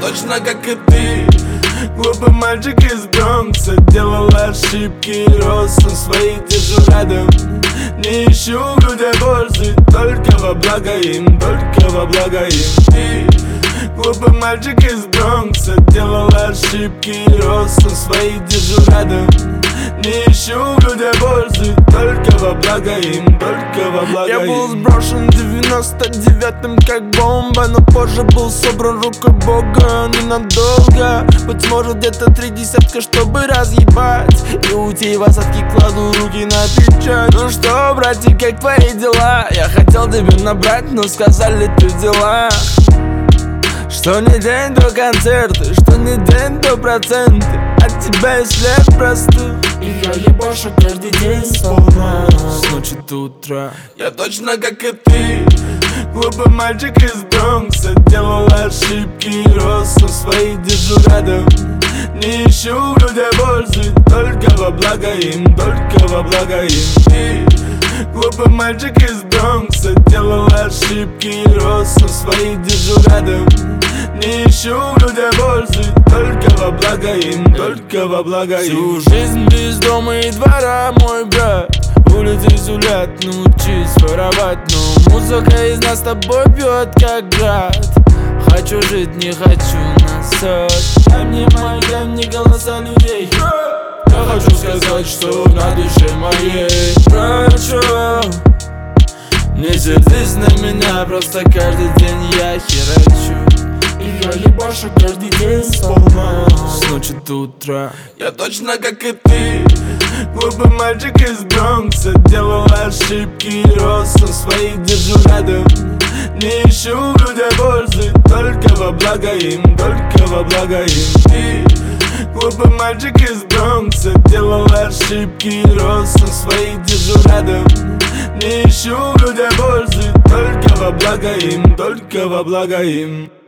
точно как и ты, глупый мальчик из Бронкса. Делал ошибки и рос, но свои держу рядом. Не ищу в людях пользы, только во благо им, только во благо им. Ты, глупый мальчик из Бронкса, делал ошибки и рос, но свои держу рядом. Не ищу в людях пользы, только во благо им, только во благо им. Я был сброшен в 99-м как бомба, но позже был собран рукой Бога ненадолго. Быть может где-то 30, чтобы разъебать и уйти в осадки, кладу руки на печать. Ну что, братик, как твои дела? Я хотел тебе набрать, но сказали ты в делах. Что не день, то концерты, что не день, то проценты. От тебя и след простых. И я ебашу каждый день сполна, с ночи до утра. Я точно как и ты, глупый мальчик из Бронкса. Делал ошибки и рос, но свои держу рядом. Не ищу в людях пользы, только во благо им, только во благо им. Ты, глупый мальчик из Бронкса, делал ошибки и рос, но свои держу рядом. Не ищу в людях пользы, только во благо им, только во благо им. Всю жизнь без дома и двора, мой брат. Улицы сулят, научись воровать, но музыка из нас с тобой бьет как град. Хочу жить, не хочу насать. Дай мне майк, дай мне голоса людей. Я хочу сказать, что на душе моей хочу. Не сердись на меня, просто каждый день я херачу. И я ебашу каждый день сполна, с ночи до утра. Я точно как и ты, глупый мальчик из Бронкса. Делал ошибки и рос, но свои держу рядом. Не ищу в людях пользы, только во благо им, только во благо им. Ты, глупый мальчик из Бронкса, делал ошибки и рос, но свои держу рядом. Не ищу в людях пользы, только во благо им, только во благо им.